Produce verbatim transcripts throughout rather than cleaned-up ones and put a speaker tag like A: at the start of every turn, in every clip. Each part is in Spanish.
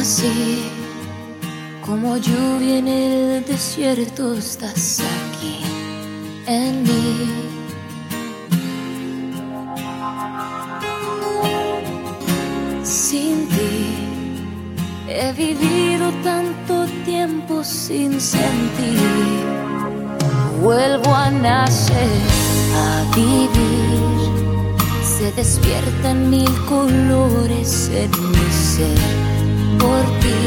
A: Así como lluvia en el desierto, estás aquí en mí. Sin ti he vivido tanto tiempo sin sentir. Vuelvo a nacer, a vivir. Se despiertan mil colores en mi ser por ti.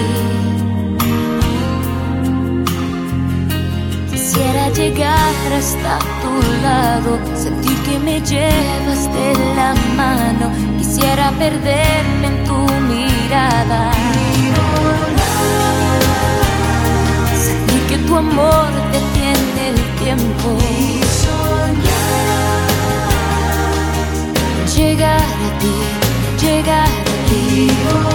A: Quisiera llegar hasta tu lado, sentir que me llevas de la mano. Quisiera perderme en tu mirada, sentir que tu amor detiene el tiempo. Llegar a ti, llegar a ti,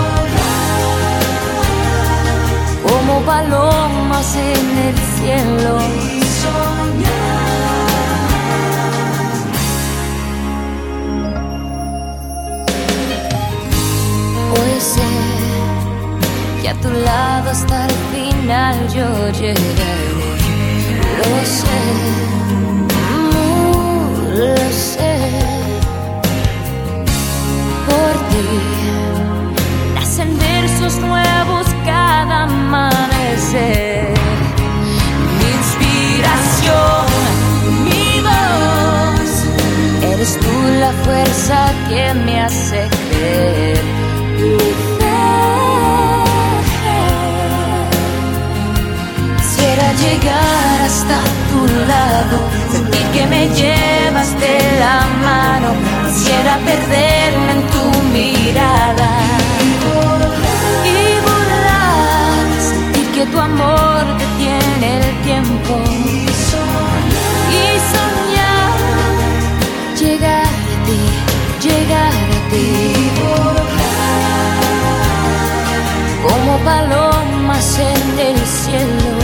A: como palomas en el cielo. Hoy sé que a tu lado hasta el final yo llegaré. Lo sé, mm, lo sé. Por ti nacen versos nuevos cada amanecer. Mi inspiración, mi voz, eres tú la fuerza que me hace creer. Mi fe. Quisiera llegar hasta tu lado, sentir que me llevas de la mano. Quisiera perderme en tu mirada y volar, sentir que tu amor detiene el tiempo y soñar, llegar a ti, llegar a ti, como palomas en el cielo.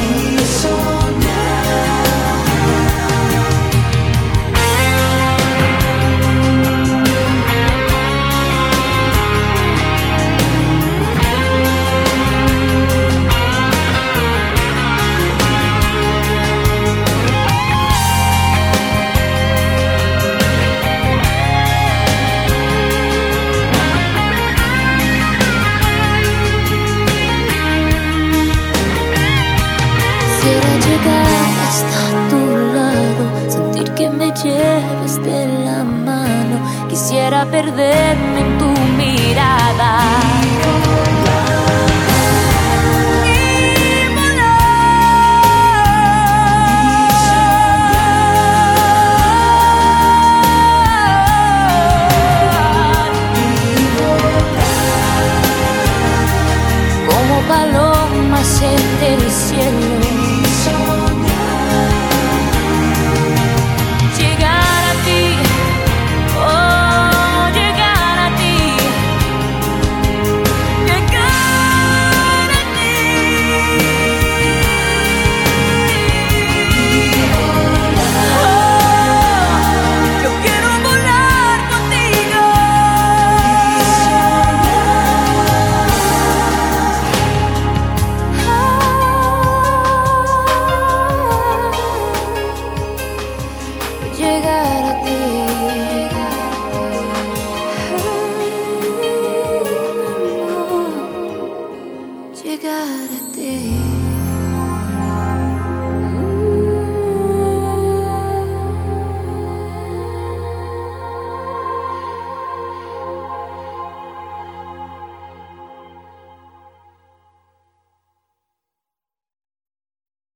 A: Quisiera llegar hasta tu lado, sentir que me lleves de la mano. Quisiera perderme en tu mirada y volar, como palomas en el cielo. Llegar a ti, llegar a ti.